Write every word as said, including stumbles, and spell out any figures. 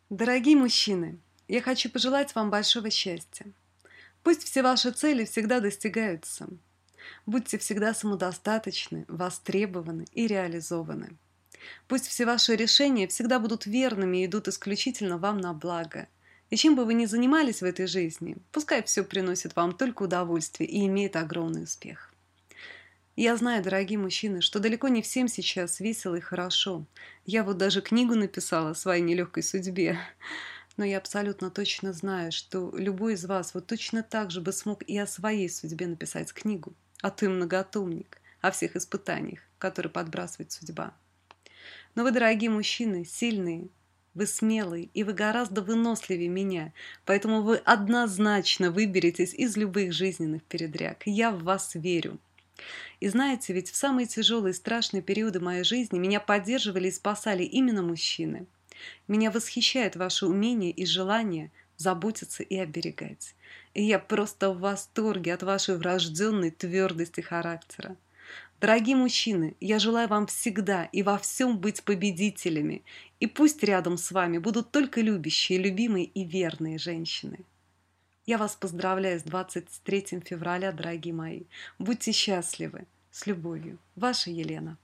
Дорогие мужчины, я хочу пожелать вам большого счастья. Пусть все ваши цели всегда достигаются. Будьте всегда самодостаточны, востребованы и реализованы. Пусть все ваши решения всегда будут верными и идут исключительно вам на благо. И чем бы вы ни занимались в этой жизни, пускай все приносит вам только удовольствие и имеет огромный успех. Я знаю, дорогие мужчины, что далеко не всем сейчас весело и хорошо. Я вот даже книгу написала о своей нелегкой судьбе. Но я абсолютно точно знаю, что любой из вас вот точно так же бы смог и о своей судьбе написать книгу, а то и многотомник, о всех испытаниях, которые подбрасывает судьба. Но вы, дорогие мужчины, сильные, вы смелые, и вы гораздо выносливее меня, поэтому вы однозначно выберетесь из любых жизненных передряг. Я в вас верю. И знаете, ведь в самые тяжелые и страшные периоды моей жизни меня поддерживали и спасали именно мужчины. Меня восхищает ваше умение и желание заботиться и оберегать. И я просто в восторге от вашей врожденной твердости характера. Дорогие мужчины, я желаю вам всегда и во всем быть победителями. И пусть рядом с вами будут только любящие, любимые и верные женщины. Я вас поздравляю с двадцать третьим февраля, дорогие мои. Будьте счастливы. С любовью. Ваша Елена.